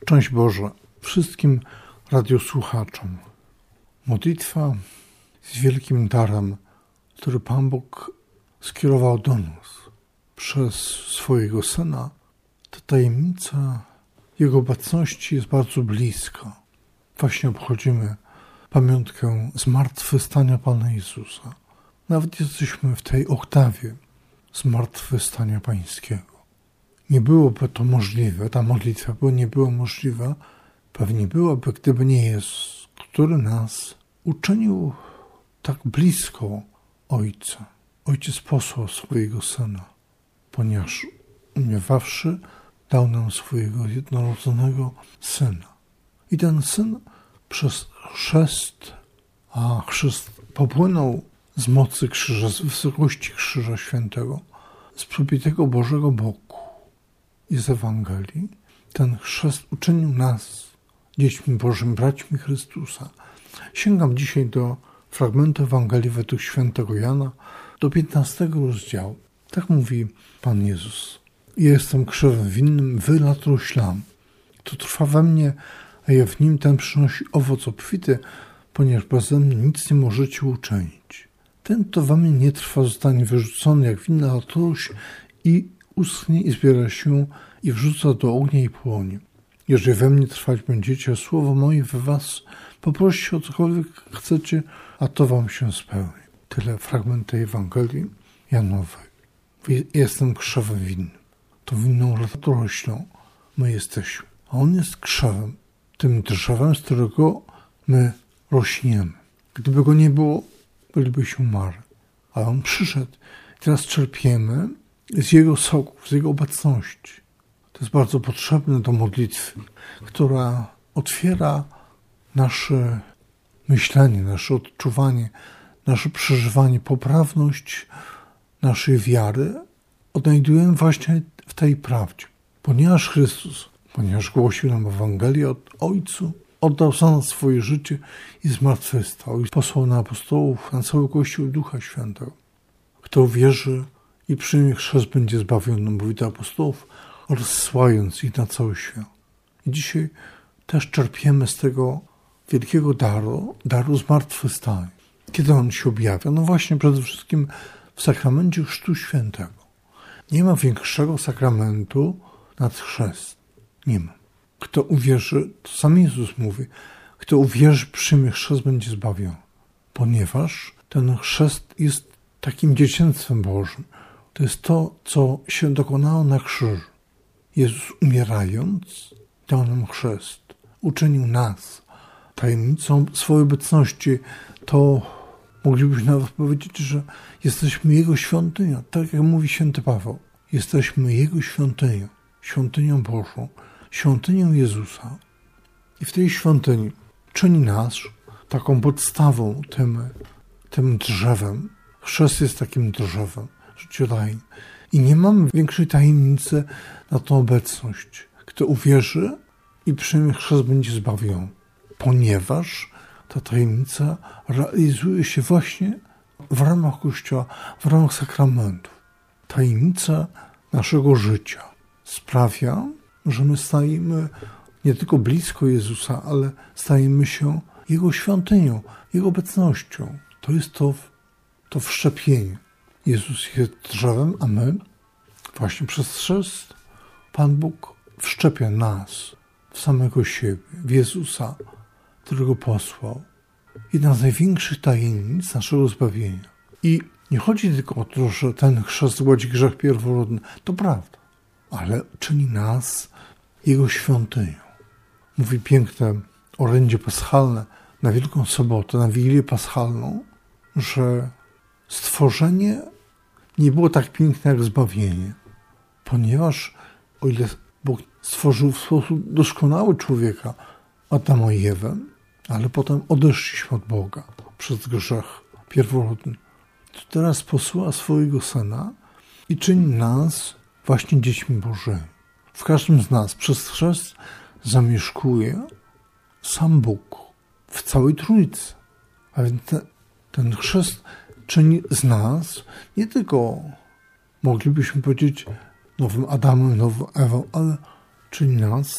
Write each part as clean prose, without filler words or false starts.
Szczęść Boże wszystkim radiosłuchaczom. Modlitwa jest wielkim darem, który Pan Bóg skierował do nas przez swojego Syna. Ta tajemnica Jego obecności jest bardzo bliska. Właśnie obchodzimy pamiątkę zmartwychwstania Pana Jezusa. Nawet jesteśmy w tej oktawie zmartwychwstania Pańskiego. Nie byłoby to możliwe, ta modlitwa nie była możliwa, pewnie byłaby, gdyby nie Jezus, który nas uczynił tak blisko Ojca. Ojciec posłał swojego Syna, ponieważ umiewawszy dał nam swojego jednorodzonego Syna. I ten Syn przez chrzest, a chrzest popłynął z mocy krzyża, z wysokości Krzyża Świętego, z przybitego Bożego boku i z Ewangelii, ten chrzest uczynił nas dziećmi Bożymi, braćmi Chrystusa. Sięgam dzisiaj do fragmentu Ewangelii według świętego Jana, do 15 rozdziału. Tak mówi Pan Jezus. Ja jestem krzewem winnym, wy latoroślami. Kto trwa we mnie, a ja w nim, ten przynosi owoc obfity, ponieważ beze mnie nic nie możecie uczynić. Ten, kto we mnie nie trwa, zostanie wyrzucony jak winna latorośl i uschnie i zbiera się i wrzuca do ognia i płonie. Jeżeli we mnie trwać będziecie, a słowo moje we was, poproście o cokolwiek chcecie, a to wam się spełni. Tyle fragment tej Ewangelii Janowej. Jestem krzewem winnym. To winną latoroślą my jesteśmy. A on jest krzewem, tym drzewem, z którego my rośniemy. Gdyby go nie było, bylibyśmy umarli. Ale on przyszedł. Teraz czerpiemy z jego soków, z jego obecności. To jest bardzo potrzebne do modlitwy, która otwiera nasze myślenie, nasze odczuwanie, nasze przeżywanie, poprawność naszej wiary odnajdujemy właśnie w tej prawdzie. Ponieważ Chrystus, ponieważ głosił nam Ewangelię od Ojcu, oddał za nas swoje życie i zmartwychwstał i posłał na apostołów, na cały Kościół Ducha Świętego. Kto wierzy i przyjmie chrzest, będzie zbawiony, mówi do apostołów, rozsyłając ich na cały świat. I dzisiaj też czerpiemy z tego wielkiego daru zmartwychwstania. Kiedy on się objawia? No właśnie przede wszystkim w sakramencie Chrztu Świętego. Nie ma większego sakramentu nad chrzest. Nie ma. Kto uwierzy, to sam Jezus mówi, kto uwierzy, przyjmie chrzest, będzie zbawiony. Ponieważ ten chrzest jest takim dzieciństwem Bożym. To jest to, co się dokonało na krzyżu. Jezus umierając dał nam chrzest. Uczynił nas tajemnicą swojej obecności. To moglibyśmy nawet powiedzieć, że jesteśmy Jego świątynią. Tak jak mówi święty Paweł. Jesteśmy Jego świątynią. Świątynią Bożą. Świątynią Jezusa. I w tej świątyni czyni nas taką podstawą, tym drzewem. Chrzest jest takim drzewem życiodajnym. I nie mamy większej tajemnicy na tą obecność. Kto uwierzy i przyjmie chrzest, będzie zbawiony. Ponieważ ta tajemnica realizuje się właśnie w ramach Kościoła, w ramach sakramentów. Tajemnica naszego życia sprawia, że my stajemy nie tylko blisko Jezusa, ale stajemy się Jego świątynią, Jego obecnością. To jest to wszczepienie. Jezus jest drzewem, a my właśnie przez chrzest Pan Bóg wszczepia nas w samego siebie, w Jezusa, którego posłał. Jedna z największych tajemnic naszego zbawienia. I nie chodzi tylko o to, że ten chrzest gładzi grzech pierworodny. To prawda, ale czyni nas Jego świątynią. Mówi piękne orędzie paschalne na Wielką Sobotę, na Wigilię Paschalną, że stworzenie nie było tak piękne jak zbawienie, ponieważ o ile Bóg stworzył w sposób doskonały człowieka, Adama i Ewę, ale potem odeszliśmy od Boga przez grzech pierworodny, to teraz posyła swojego Syna i czyni nas właśnie dziećmi Bożymi. W każdym z nas przez chrzest zamieszkuje sam Bóg w całej Trójcy. A więc ten chrzest czyni z nas nie tylko, moglibyśmy powiedzieć, nowym Adamem, nową Ewą, ale czyni nas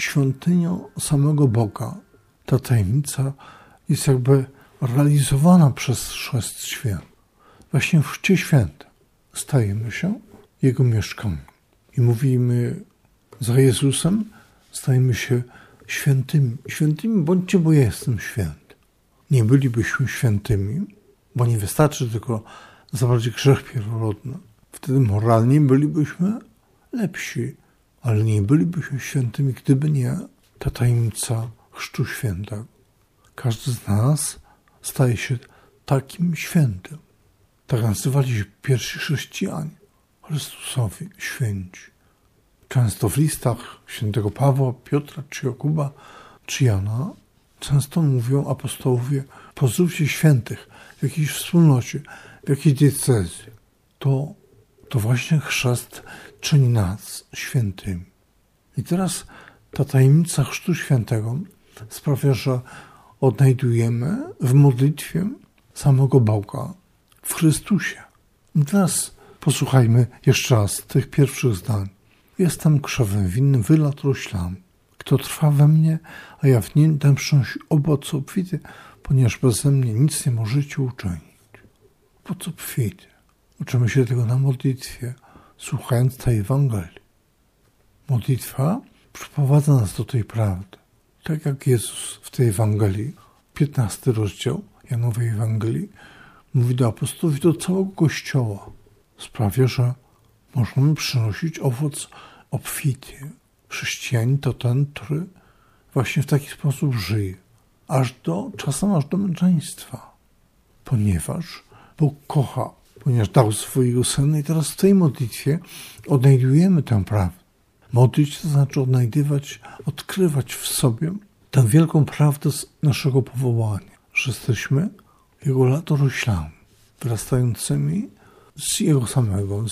świątynią samego Boga. Ta tajemnica jest jakby realizowana przez Chrzest Święty. Właśnie w Chrzcie Świętym stajemy się Jego mieszkaniem. I mówimy za Jezusem, stajemy się świętymi. Świętymi bądźcie, bo ja jestem święty. Nie bylibyśmy świętymi, bo nie wystarczy tylko zabrać grzech pierworodny. Wtedy moralnie bylibyśmy lepsi, ale nie bylibyśmy świętymi, gdyby nie ta tajemnica Chrztu Świętego. Każdy z nas staje się takim świętym. Tak nazywali się pierwsi chrześcijanie, Chrystusowi święci. Często w listach świętego Pawła, Piotra, czy Jakuba, czy Jana często mówią apostołowie: pozdrówcie świętych w jakiejś wspólnocie, w jakiejś diecezji. To właśnie chrzest czyni nas świętymi. I teraz ta tajemnica Chrztu Świętego sprawia, że odnajdujemy w modlitwie samego Boga w Chrystusie. I teraz posłuchajmy jeszcze raz tych pierwszych zdań. Jestem krzewem winnym, wylat roślan. Kto trwa we mnie, a ja w nim, ten przynosi owoc obfity, ponieważ beze mnie nic nie możecie uczynić. Owoc obfity. Uczymy się tego na modlitwie, słuchając tej Ewangelii. Modlitwa przyprowadza nas do tej prawdy. Tak jak Jezus w tej Ewangelii, 15 rozdział Janowej Ewangelii, mówi do apostołów i do całego Kościoła. Sprawia, że możemy przynosić owoc obfity. Chrześcijanin to ten, który właśnie w taki sposób żyje. Czasem aż do męczeństwa. Ponieważ Bóg kocha, ponieważ dał swojego Syna i teraz w tej modlitwie odnajdujemy tę prawdę. Modlić to znaczy odnajdywać, odkrywać w sobie tę wielką prawdę z naszego powołania, że jesteśmy Jego latoroślami, wyrastającymi z Jego samego,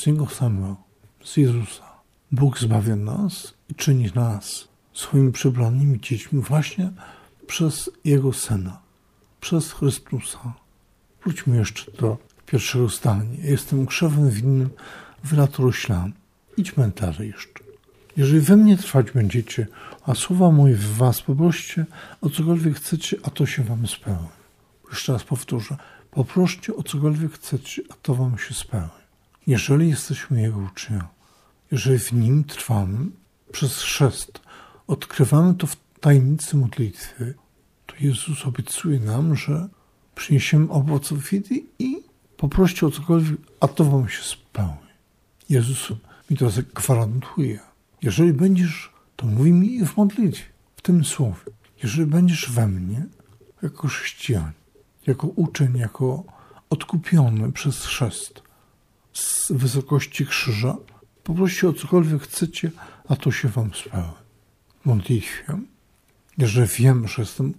z Jezusa. Bóg zbawia nas i czyni nas swoimi przybranymi dziećmi właśnie przez Jego Syna, przez Chrystusa. Wróćmy jeszcze do pierwszego zdania. Jestem krzewem winnym, wy latoroślami. Idźmy dalej jeszcze. Jeżeli we mnie trwać będziecie, a słowa moje w was, poproście o cokolwiek chcecie, a to się wam spełni. Jeszcze raz powtórzę. Poproście o cokolwiek chcecie, a to wam się spełni. Jeżeli jesteśmy Jego uczniami, jeżeli w Nim trwamy, przez chrzest odkrywamy to w tajemnicy modlitwy, to Jezus obiecuje nam, że przyniesiemy owoc obfity i poproście o cokolwiek, a to wam się spełni. Jezus mi to gwarantuje. Jeżeli będziesz, to mówi mi w modlitwie, w tym słowie, jeżeli będziesz we mnie, jako chrześcijanin, jako uczeń, jako odkupiony przez chrzest z wysokości krzyża, poproście o cokolwiek chcecie, a to się wam spełni. W modlitwie, jeżeli wiem, że jestem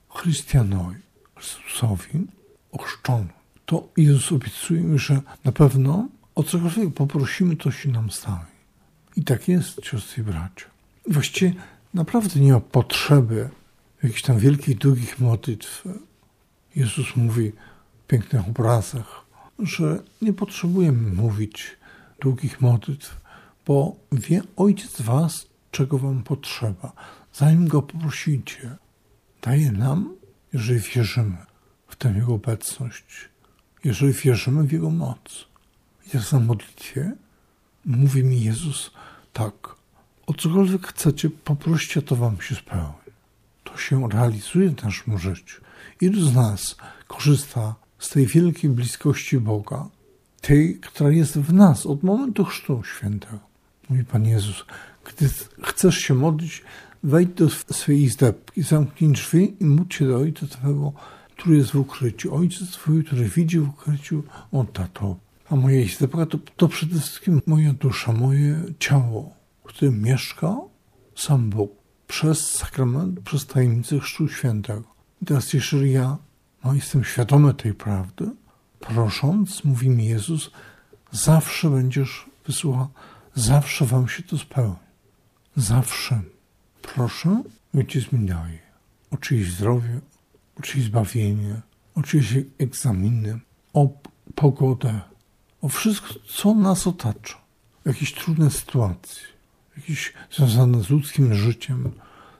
Chrystusowi ochrzczony, to Jezus obiecuje mi, że na pewno o cokolwiek poprosimy, to się nam stanie. I tak jest, siostry i bracia. Właściwie naprawdę nie ma potrzeby jakichś tam wielkich, długich modlitw. Jezus mówi w pięknych obrazach, że nie potrzebujemy mówić długich modlitw, bo wie Ojciec was, czego wam potrzeba. Zanim Go poprosicie, daje nam, jeżeli wierzymy w tę Jego obecność, jeżeli wierzymy w Jego moc. I teraz na modlitwie mówi mi Jezus tak, o cokolwiek chcecie, poproście, to wam się spełni. To się realizuje w naszym życiu. Ilu z nas korzysta z tej wielkiej bliskości Boga, tej, która jest w nas od momentu Chrztu Świętego. Mówi Pan Jezus, gdy chcesz się modlić, wejdź do swojej izdebki, zamknij drzwi i módl się do Ojca Twego, który jest w ukryciu. Ojciec Twój, który widzi w ukryciu, odda to. A moja izdebka to przede wszystkim moja dusza, moje ciało, w którym mieszka sam Bóg przez sakrament, przez tajemnicę Chrztu Świętego. I teraz jeżeli ja jestem świadomy tej prawdy, prosząc, mówi mi Jezus, zawsze będziesz wysłuchał, zawsze wam się to spełni. Zawsze. Proszę, Ojciec mi daje. O czyjeś zdrowie, o czyjeś zbawienie, o czyjeś egzaminy, o pogodę, o wszystko, co nas otacza. Jakieś trudne sytuacje, jakieś związane z ludzkim życiem,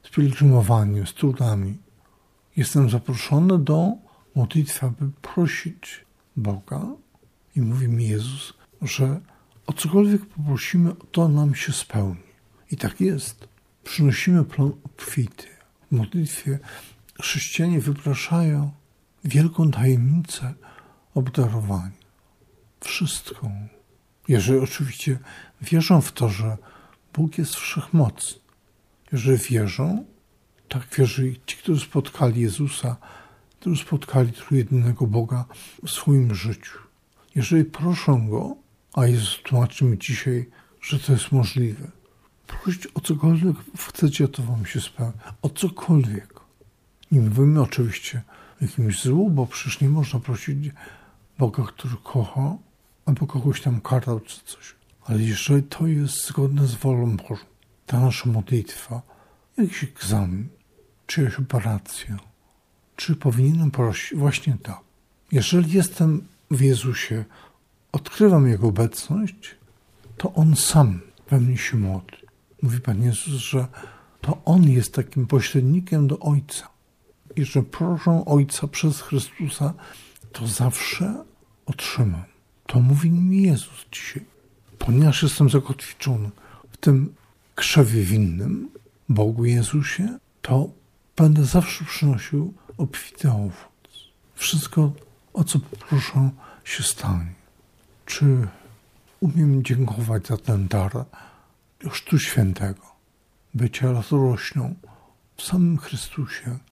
z pielgrzymowaniem, z trudami. Jestem zaproszony do modlitwy, aby prosić Boga i mówi mi Jezus, że o cokolwiek poprosimy, to nam się spełni. I tak jest. Przynosimy plon obfity. W modlitwie chrześcijanie wypraszają wielką tajemnicę obdarowania. Wszystko. Jeżeli oczywiście wierzą w to, że Bóg jest wszechmocny. Jeżeli wierzą, tak wierzyli ci, którzy spotkali Jezusa, którzy spotkali trójjedynego Boga w swoim życiu. Jeżeli proszą Go, a Jezus tłumaczy mi dzisiaj, że to jest możliwe, prosić o cokolwiek chcecie, to wam się spełni. O cokolwiek. Nie mówimy oczywiście o jakimś złu, bo przecież nie można prosić Boga, który kocha, albo kogoś tam karał czy coś. Ale jeżeli to jest zgodne z wolą Bożą, ta nasza modlitwa, jakiś egzamin, czyjaś operacja, czy powinienem prosić? Właśnie tak. Jeżeli jestem w Jezusie, odkrywam Jego obecność, to On sam we mnie się modli. Mówi Pan Jezus, że to On jest takim pośrednikiem do Ojca. I że proszę Ojca przez Chrystusa, to zawsze otrzymam. To mówi mi Jezus dzisiaj. Ponieważ jestem zakotwiczony w tym krzewie winnym, Bogu Jezusie, to będę zawsze przynosił obfity owoc. Wszystko, o co poproszę, się stanie. Czy umiem dziękować za ten dar Chrztu Świętego, bycia rozrośnią w samym Chrystusie,